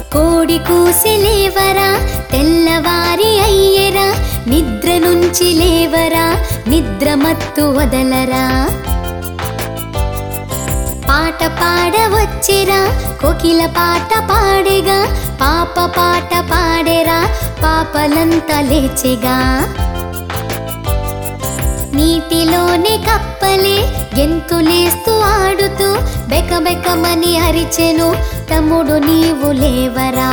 కోడి కూసి లేవరా తెల్లవారి అయ్యెరా, నిద్ర నుంచి లేవరా నిద్ర మత్తు వదలరా. పాట పాడవచ్చిరా కోకిల పాట పాడేగా, పాప పాట పాడేరా పాపలంతా లేచెగా. నీటిలోనే కప్పలే గెంతులేస్తూ ఆడుతూ బెకబెకమని అరిచెను, తమ్ముడు నీవు లేవరా.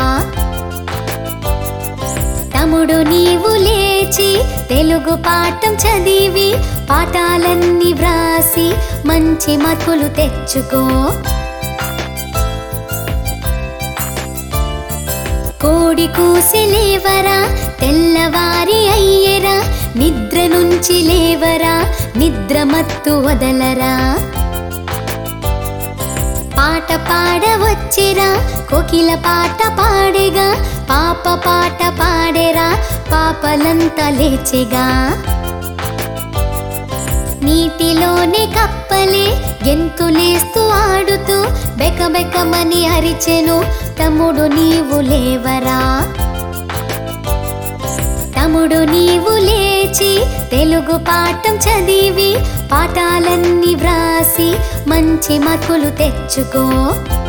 తమ్ముడు నీవు లేచి తెలుగు పాఠం చదివి, పాఠాలన్నీ వ్రాసి మంచి మార్కులు తెచ్చుకో. కోడి కూసి లేవరా తెల్లవారి అయ్యెరా, నిద్ర నుంచి లేవరా నిద్ర మత్తు వదలరా. పాట పాడవచ్చిరా కోకిల పాట పాడేగా, పాప పాట పాడేరా పాపలంతా లేచెగా. నీటిలోనే కప్పలే గెంతులేస్తూ ఆడుతూ బెకబెకమని అరిచెను, తమ్ముడు నీవు లేవరా. తమ్ముడు నీవు లేచి తెలుగు పాఠం చదివి, పాఠాలన్నీ వ్రాసి మంచి మార్కులు తెచ్చుకో.